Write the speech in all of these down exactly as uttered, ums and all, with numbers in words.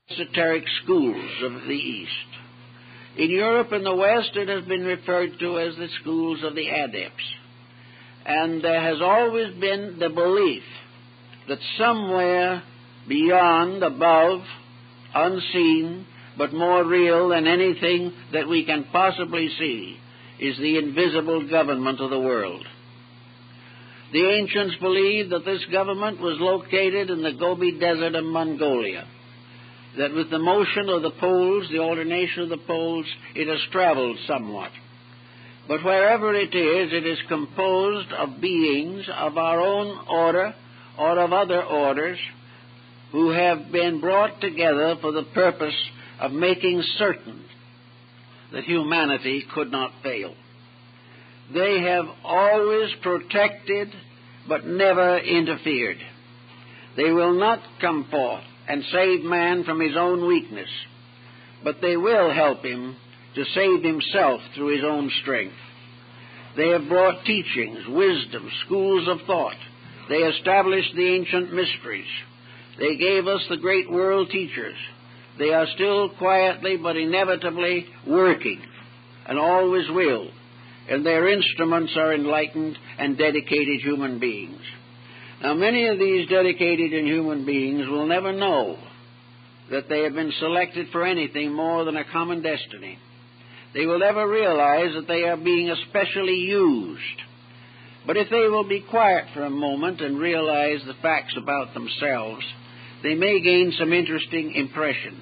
esoteric schools of the East. In Europe and the West, it has been referred to as the schools of the adepts. And there has always been the belief that somewhere beyond, above, unseen, but more real than anything that we can possibly see, is the invisible government of the world. The ancients believed that this government was located in the Gobi Desert of Mongolia, that with the motion of the poles, the alternation of the poles, it has traveled somewhat. But wherever it is, it is composed of beings of our own order or of other orders who have been brought together for the purpose of making certain that humanity could not fail. They have always protected but never interfered. They will not come forth and save man from his own weakness, but they will help him to save himself through his own strength. They have brought teachings, wisdom, schools of thought. They established the ancient mysteries. They gave us the great world teachers. They are still quietly but inevitably working, and always will, and their instruments are enlightened and dedicated human beings. Now, many of these dedicated and human beings will never know that they have been selected for anything more than a common destiny. They will never realize that they are being especially used. But if they will be quiet for a moment and realize the facts about themselves, they may gain some interesting impressions.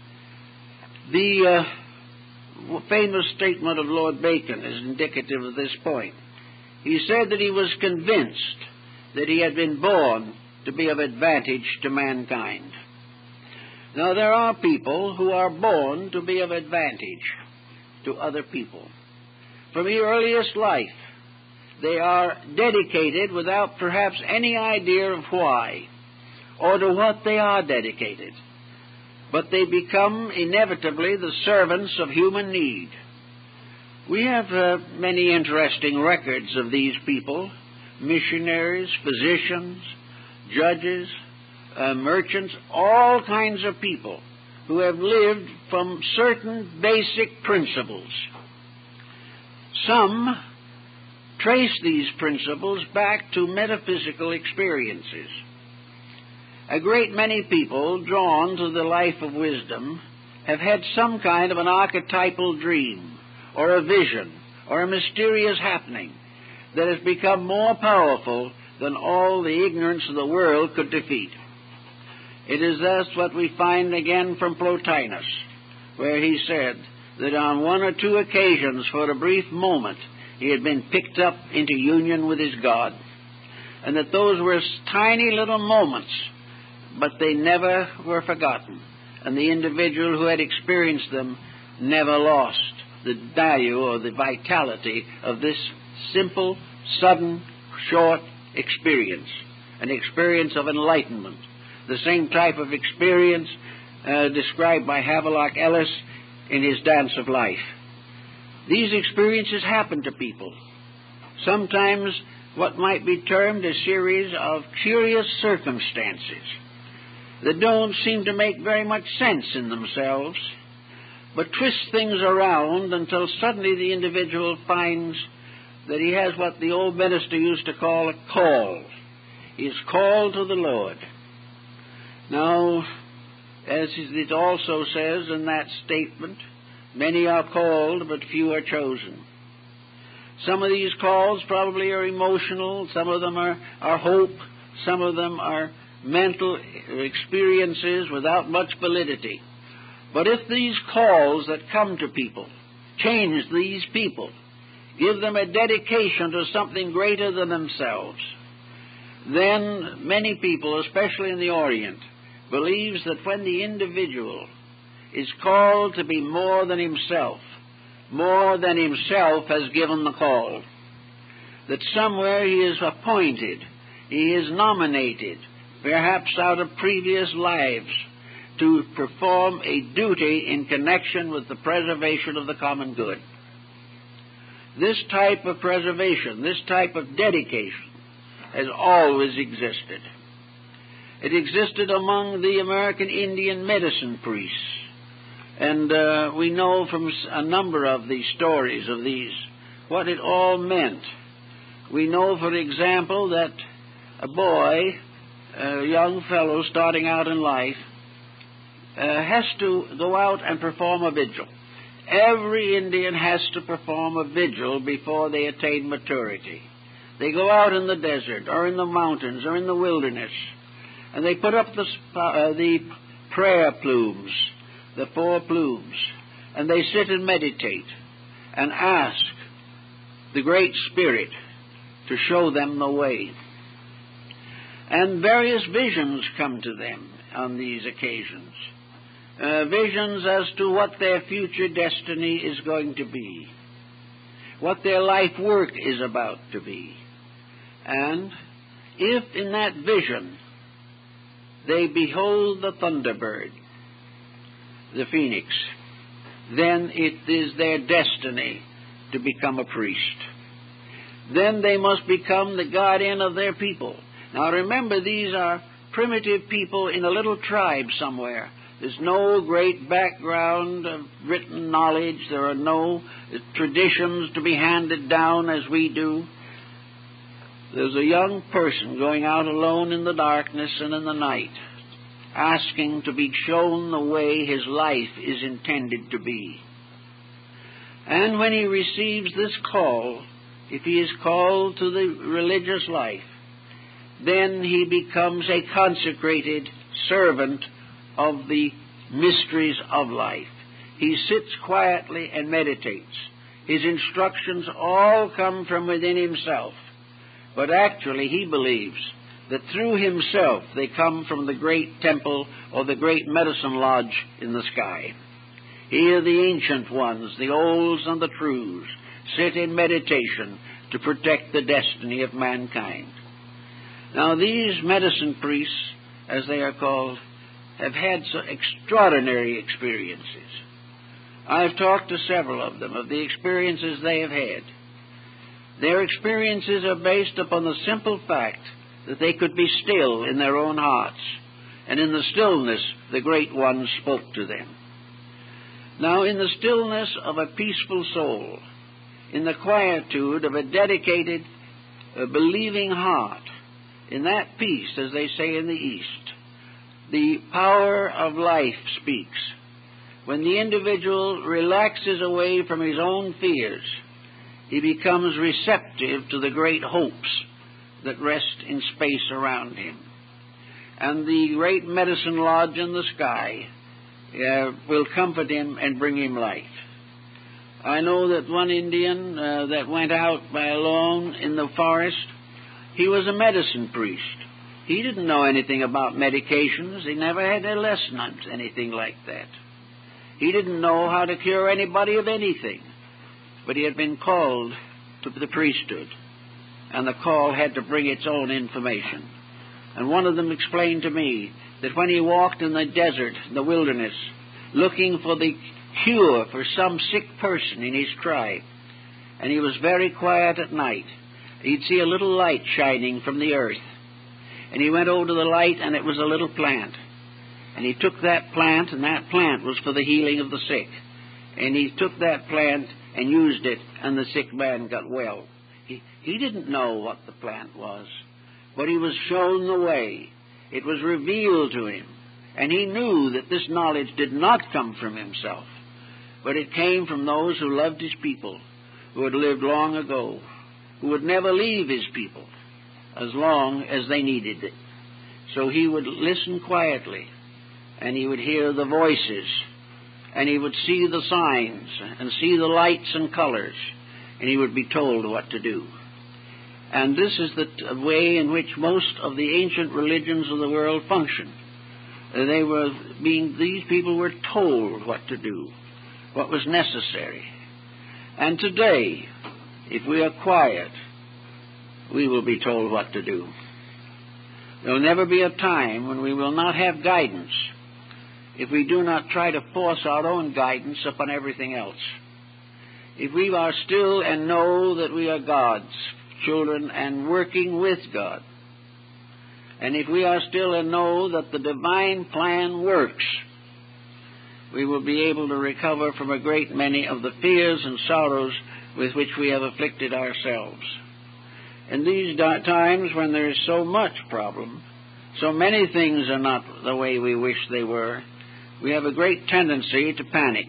The uh, famous statement of Lord Bacon is indicative of this point. He said that he was convinced that he had been born to be of advantage to mankind. Now, there are people who are born to be of advantage to other people. From the earliest life, they are dedicated without perhaps any idea of why or to what they are dedicated. But they become inevitably the servants of human need. We have uh, many interesting records of these people: missionaries, physicians, judges, uh, merchants, all kinds of people who have lived from certain basic principles. Some trace these principles back to metaphysical experiences. A great many people drawn to the life of wisdom have had some kind of an archetypal dream or a vision or a mysterious happening that has become more powerful than all the ignorance of the world could defeat. It is thus what we find again from Plotinus, where he said that on one or two occasions for a brief moment he had been picked up into union with his God, and that those were tiny little moments, but they never were forgotten, and the individual who had experienced them never lost the value or the vitality of this simple, sudden, short experience, an experience of enlightenment, the same type of experience uh, described by Havelock Ellis in his Dance of Life. These experiences happen to people. Sometimes what might be termed a series of curious circumstances that don't seem to make very much sense in themselves, but twist things around until suddenly the individual finds that he has what the old minister used to call a call. He is called to the Lord. Now, as it also says in that statement, many are called, but few are chosen. Some of these calls probably are emotional, some of them are, are hope, some of them are mental experiences without much validity. But if these calls that come to people change these people, give them a dedication to something greater than themselves, then many people, especially in the Orient, believes that when the individual is called to be more than himself, more than himself has given the call, that somewhere he is appointed, he is nominated, perhaps out of previous lives, to perform a duty in connection with the preservation of the common good. This type of preservation, this type of dedication, has always existed. It existed among the American Indian medicine priests. And uh, we know from a number of these stories of these what it all meant. We know, for example, that a boy, a young fellow starting out in life, uh, has to go out and perform a vigil. Every Indian has to perform a vigil before they attain maturity. They go out in the desert or in the mountains or in the wilderness, and they put up the, uh, the prayer plumes, the four plumes, and they sit and meditate and ask the Great Spirit to show them the way. And various visions come to them on these occasions. Uh, visions as to what their future destiny is going to be, what their life work is about to be. And if in that vision they behold the thunderbird, the phoenix, then it is their destiny to become a priest. Then they must become the guardian of their people. Now remember, these are primitive people in a little tribe somewhere. There's no great background of written knowledge. There are no traditions to be handed down as we do. There's a young person going out alone in the darkness and in the night, asking to be shown the way his life is intended to be. And when he receives this call, if he is called to the religious life, then he becomes a consecrated servant of the mysteries of life. He sits quietly and meditates. His instructions all come from within himself, but actually he believes that through himself they come from the great temple or the great medicine lodge in the sky. Here the ancient ones, the olds and the trues, sit in meditation to protect the destiny of mankind. Now these medicine priests, as they are called, have had so extraordinary experiences. I've talked to several of them of the experiences they have had. Their experiences are based upon the simple fact that they could be still in their own hearts, and in the stillness the Great One spoke to them. Now, in the stillness of a peaceful soul, in the quietude of a dedicated, uh, believing heart, in that peace, as they say in the East, the power of life speaks. When the individual relaxes away from his own fears, he becomes receptive to the great hopes that rest in space around him. And the great medicine lodge in the sky uh, will comfort him and bring him light. I know that one Indian uh, that went out by alone in the forest, he was a medicine priest. He didn't know anything about medications. He never had a lesson on anything like that. He didn't know how to cure anybody of anything. But he had been called to the priesthood, and the call had to bring its own information. And one of them explained to me that when he walked in the desert, the wilderness, looking for the cure for some sick person in his tribe, and he was very quiet at night, he'd see a little light shining from the earth. And he went over to the light, and it was a little plant. And he took that plant, and that plant was for the healing of the sick. And he took that plant and used it, and the sick man got well. He, he didn't know what the plant was, but he was shown the way. It was revealed to him. And he knew that this knowledge did not come from himself, but it came from those who loved his people, who had lived long ago, who would never leave his people as long as they needed it. So he would listen quietly, and he would hear the voices, and he would see the signs, and see the lights and colors, and he would be told what to do. And this is the way in which most of the ancient religions of the world functioned. They were being, these people were told what to do, what was necessary. And today, if we are quiet, we will be told what to do. There will never be a time when we will not have guidance if we do not try to force our own guidance upon everything else. If we are still and know that we are God's children and working with God, And if we are still to know that the divine plan works, we will be able to recover from a great many of the fears and sorrows with which we have afflicted ourselves. In these times when there is so much problem, so many things are not the way we wish they were, we have a great tendency to panic.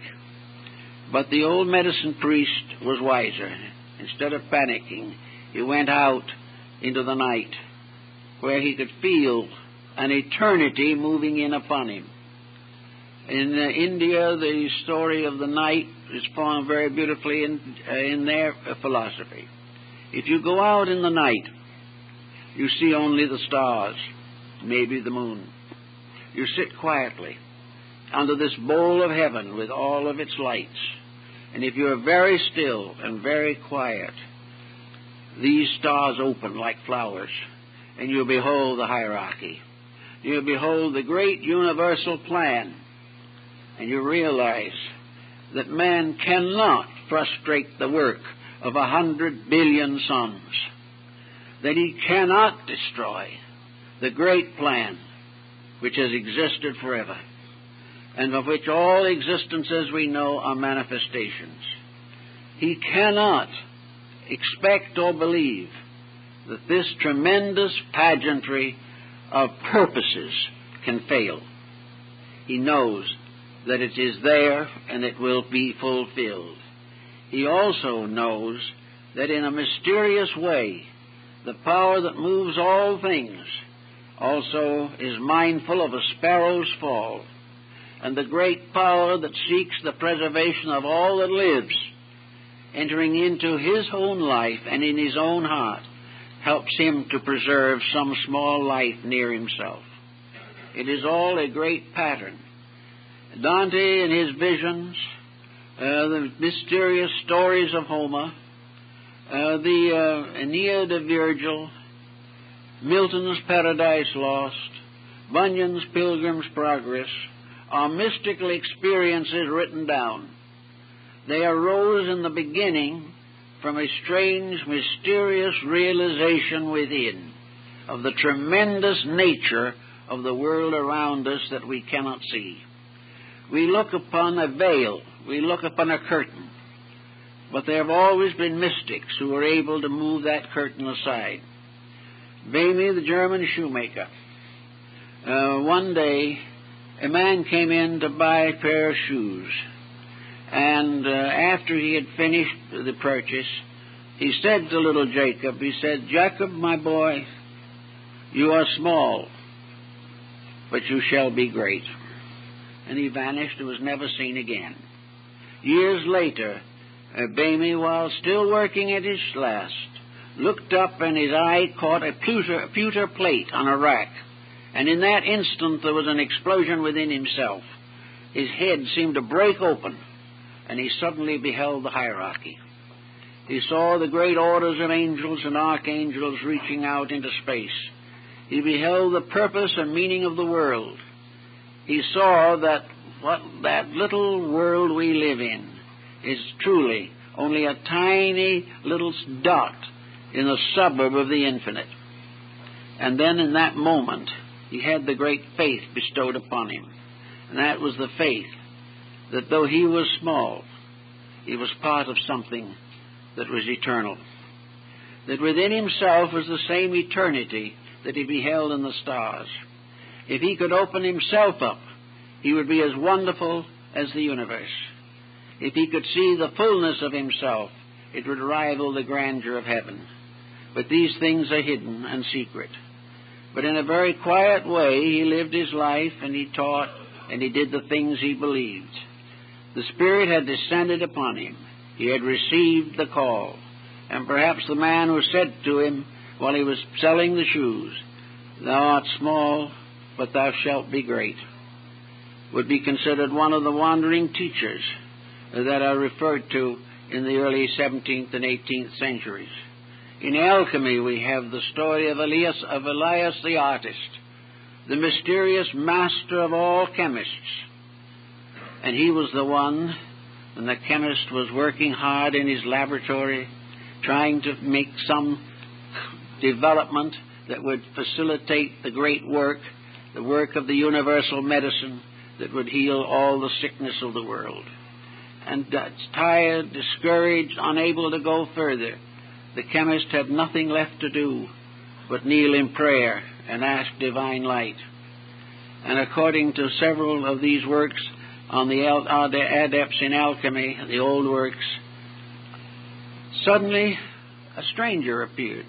But the old medicine priest was wiser. Instead of panicking, he went out into the night, where he could feel an eternity moving in upon him. In uh, India, the story of the night is found very beautifully in, uh, in their uh, philosophy. If you go out in the night, you see only the stars, maybe the moon. You sit quietly under this bowl of heaven with all of its lights. And if you are very still and very quiet, these stars open like flowers, and you behold the hierarchy. You behold the great universal plan, and you realize that man cannot frustrate the work of a hundred billion suns, that he cannot destroy the great plan which has existed forever, and of which all existences we know are manifestations. He cannot expect or believe that this tremendous pageantry of purposes can fail. He knows that it is there and it will be fulfilled. He also knows that in a mysterious way, the power that moves all things also is mindful of a sparrow's fall, and the great power that seeks the preservation of all that lives, entering into his own life and in his own heart, helps him to preserve some small life near himself. It is all a great pattern. Dante in his visions, uh, the mysterious stories of Homer, uh, the uh, Aeneid of Virgil, Milton's Paradise Lost, Bunyan's Pilgrim's Progress, are mystical experiences written down. They arose in the beginning from a strange, mysterious realization within of the tremendous nature of the world around us that we cannot see. We look upon a veil, we look upon a curtain, but there have always been mystics who were able to move that curtain aside. Bamy, the German shoemaker, uh, one day a man came in to buy a pair of shoes, and uh, after he had finished the purchase, he said to little Jacob, he said, "Jacob, my boy, you are small, but you shall be great." And he vanished and was never seen again. Years later, uh, Bamy, while still working at his last, looked up and his eye caught a pewter, a pewter plate on a rack. And in that instant there was an explosion within himself. His head seemed to break open, and he suddenly beheld the hierarchy. He saw the great orders of angels and archangels reaching out into space. He beheld the purpose and meaning of the world. He saw that what that little world we live in is truly only a tiny little dot in the suburb of the infinite. And then in that moment, he had the great faith bestowed upon him. And that was the faith that though he was small, he was part of something that was eternal. That within himself was the same eternity that he beheld in the stars. If he could open himself up, he would be as wonderful as the universe. If he could see the fullness of himself, it would rival the grandeur of heaven. But these things are hidden and secret. But in a very quiet way, he lived his life, and he taught, and he did the things he believed. The Spirit had descended upon him. He had received the call. And perhaps the man who said to him while he was selling the shoes, "Thou art small, but thou shalt be great," would be considered one of the wandering teachers that are referred to in the early seventeenth and eighteenth centuries. In alchemy, we have the story of Elias, of Elias the artist, the mysterious master of all chemists. And he was the one, and the chemist was working hard in his laboratory, trying to make some development that would facilitate the great work, the work of the universal medicine that would heal all the sickness of the world. And uh, tired, discouraged, unable to go further, the chemist had nothing left to do but kneel in prayer and ask divine light. And according to several of these works on the adepts in alchemy, the old works, suddenly a stranger appeared.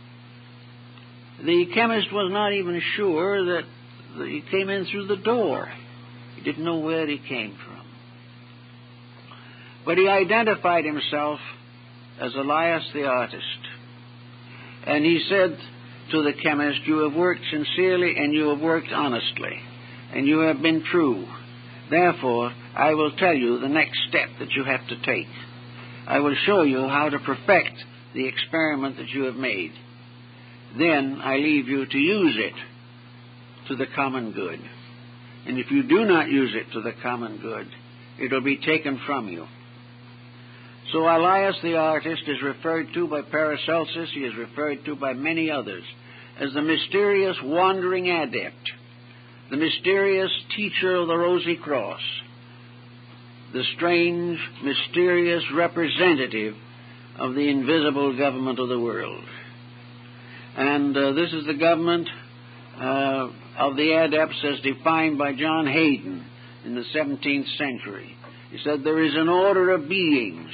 The chemist was not even sure that he came in through the door. He didn't know where he came from. But he identified himself as Elias the artist. And he said to the chemist, "You have worked sincerely and you have worked honestly, and you have been true. Therefore, I will tell you the next step that you have to take. I will show you how to perfect the experiment that you have made. Then I leave you to use it to the common good. And if you do not use it to the common good, it will be taken from you." So Elias the artist is referred to by Paracelsus, he is referred to by many others, as the mysterious wandering adept, the mysterious teacher of the Rosy Cross, the strange, mysterious representative of the invisible government of the world. And uh, this is the government uh, of the adepts as defined by John Hayden in the seventeenth century. He said, "There is an order of beings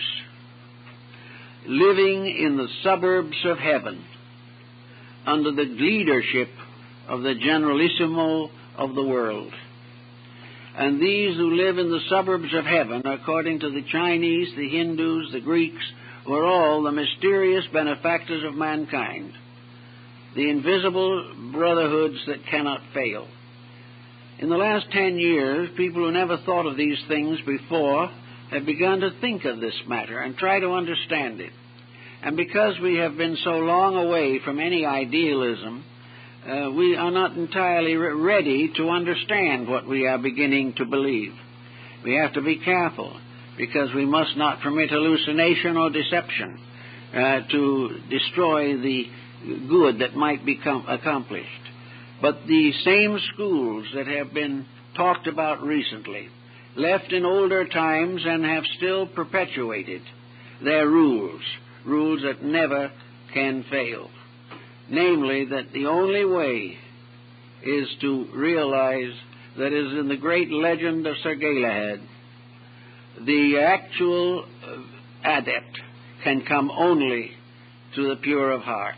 living in the suburbs of heaven under the leadership of the Generalissimo of the world. And these who live in the suburbs of heaven, according to the Chinese, the Hindus, the Greeks, were all the mysterious benefactors of mankind, the invisible brotherhoods that cannot fail." In the last ten years, people who never thought of these things before have begun to think of this matter and try to understand it. And because we have been so long away from any idealism, uh, we are not entirely re- ready to understand what we are beginning to believe. We have to be careful, because we must not permit hallucination or deception uh, to destroy the good that might become accomplished. But the same schools that have been talked about recently, left in older times and have still perpetuated their rules, rules that never can fail. Namely, that the only way is to realize that, as in the great legend of Sir Galahad, the actual adept can come only to the pure of heart.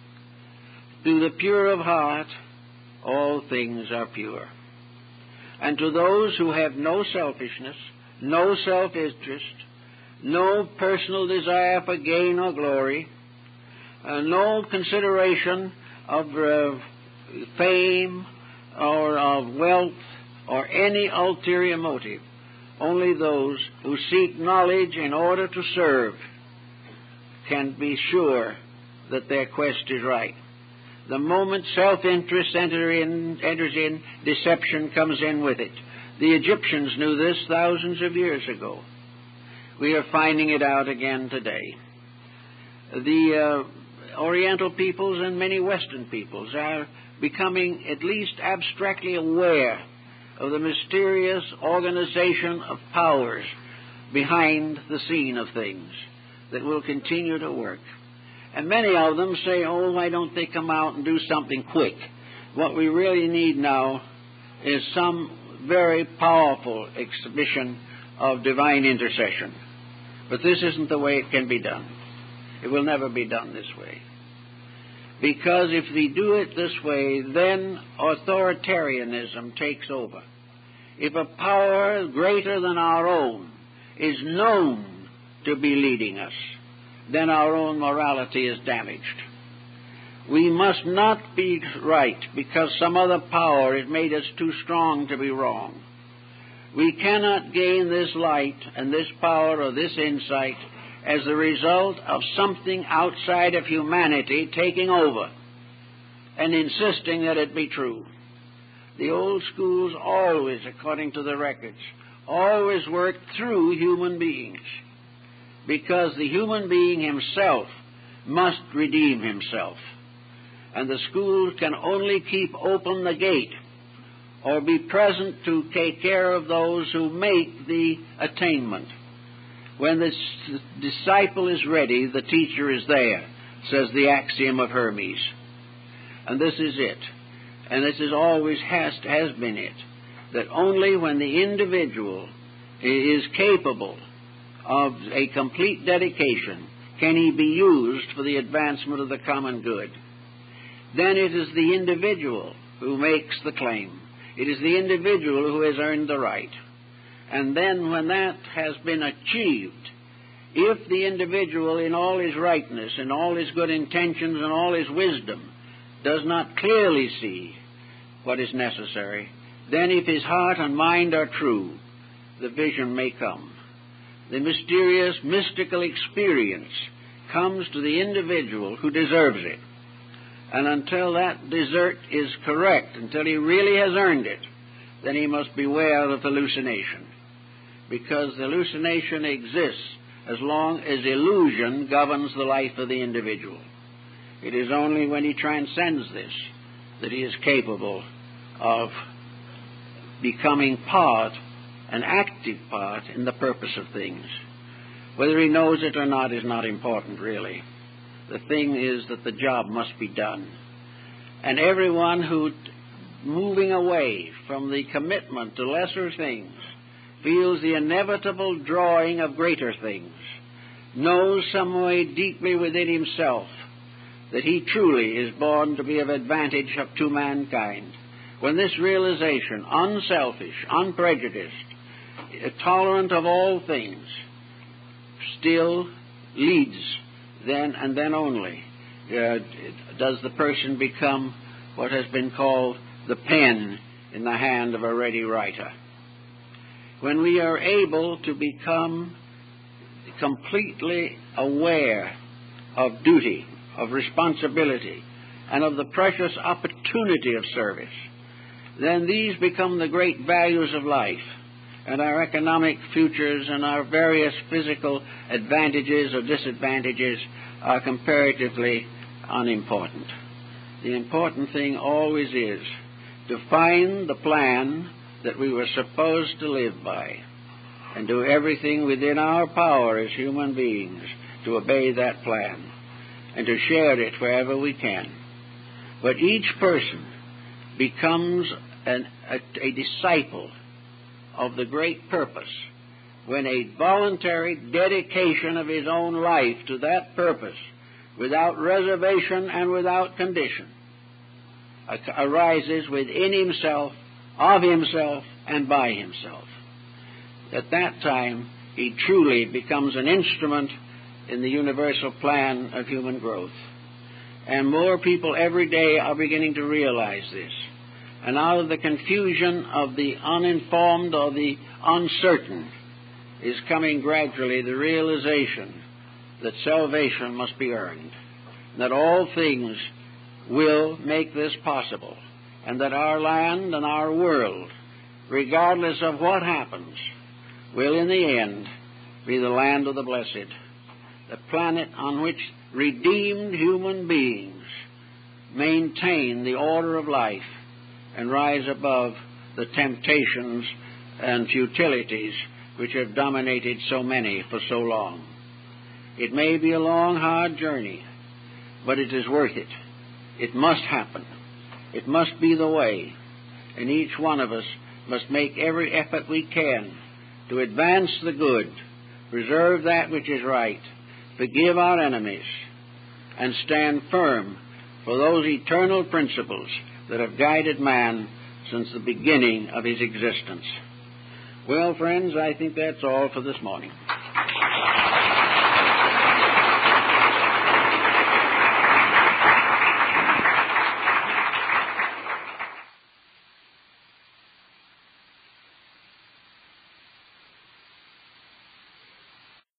To the pure of heart, all things are pure. And to those who have no selfishness, no self-interest, no personal desire for gain or glory, uh, no consideration of uh, fame or of wealth or any ulterior motive, only those who seek knowledge in order to serve can be sure that their quest is right. The moment self-interest enter in, enters in, deception comes in with it. The Egyptians knew this thousands of years ago. We are finding it out again today. The uh, Oriental peoples and many Western peoples are becoming at least abstractly aware of the mysterious organization of powers behind the scene of things that will continue to work. And many of them say, "Oh, why don't they come out and do something quick?" What we really need now is some very powerful exhibition of divine intercession. But this isn't the way it can be done. It will never be done this way. Because if we do it this way, then authoritarianism takes over. If a power greater than our own is known to be leading us, then our own morality is damaged. We must not be right because some other power has made us too strong to be wrong. We cannot gain this light and this power or this insight as the result of something outside of humanity taking over and insisting that it be true. The old schools always, according to the records, always worked through human beings, because the human being himself must redeem himself. and the schools can only keep open the gate or be present to take care of those who make the attainment. When the disciple is ready, the teacher is there, says the axiom of Hermes. And this is it. And this is always has, has been it. That only when the individual is capable of a complete dedication can he be used for the advancement of the common good. Then it is the individual who makes the claim. It is the individual who has earned the right. And then when that has been achieved, if the individual in all his rightness and all his good intentions and all his wisdom does not clearly see what is necessary, then if his heart and mind are true, the vision may come. The mysterious, mystical experience comes to the individual who deserves it. And until that desert is correct, until he really has earned it, then he must beware of hallucination. Because hallucination exists as long as illusion governs the life of the individual. It is only when he transcends this that he is capable of becoming part, an active part, in the purpose of things. Whether he knows it or not is not important, really. The thing is that the job must be done. And everyone who, moving away from the commitment to lesser things, feels the inevitable drawing of greater things, knows some way deeply within himself that he truly is born to be of advantage up to mankind. When this realization, unselfish, unprejudiced, tolerant of all things, still leads, then and then only uh, does the person become what has been called the pen in the hand of a ready writer. When we are able to become completely aware of duty, of responsibility, and of the precious opportunity of service, then these become the great values of life, and our economic futures and our various physical advantages or disadvantages are comparatively unimportant. The important thing always is to find the plan that we were supposed to live by and do everything within our power as human beings to obey that plan and to share it wherever we can. But each person becomes an, a, a disciple of the great purpose when a voluntary dedication of his own life to that purpose, without reservation and without condition, arises within himself, of himself, and by himself. At that time, he truly becomes an instrument in the universal plan of human growth. And more people every day are beginning to realize this. And out of the confusion of the uninformed or the uncertain is coming gradually the realization that salvation must be earned, that all things will make this possible, and that our land and our world, regardless of what happens, will in the end be the land of the blessed, the planet on which redeemed human beings maintain the order of life and rise above the temptations and futilities which have dominated so many for so long. It may be a long, hard journey, but it is worth it. It must happen. It must be the way. And each one of us must make every effort we can to advance the good, preserve that which is right, forgive our enemies, and stand firm for those eternal principles that have guided man since the beginning of his existence. Well, friends, I think that's all for this morning.